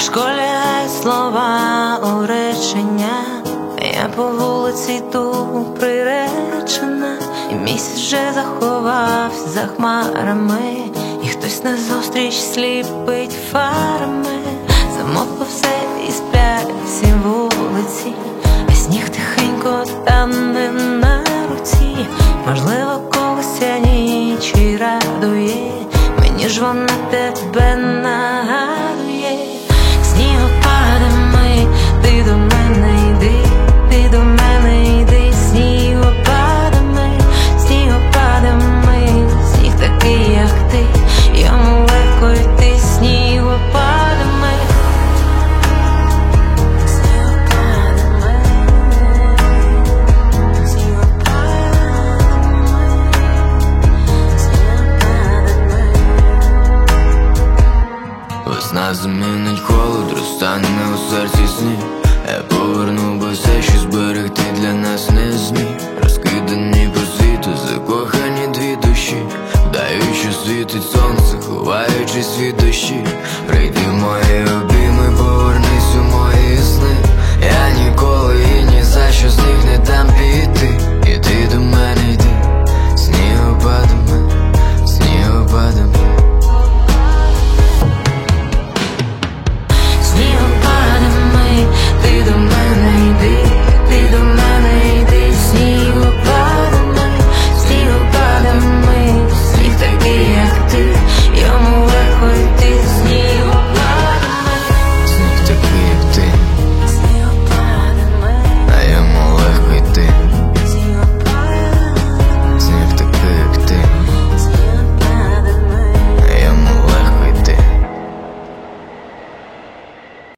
Важко лягають слова у речення, я по вулиці йду приречена, і місяць вже заховався за хмарами, і хтось назустріч сліпить фарами. Замовкло все і сплять всі вулиці, а сніг тихенько тане на руці. Можливо, когось ця ніч і радує, мені ж вона тебе нагадує. Снігопадами, ти до мене йди, ти до мене йди. Снігопадами, снігопадами, сніг такий, як ти, йому легко йти. Снігопадами, снігопадами, снігопадами. Весна змінить холод, розтане у серці сніг. Я поверну, бо все, що зберегти для нас не зміг. Розкидані по світу, закохані дві душі, вдають, що світить сонце, ховаючись від дощі. Прийди в мої обійми,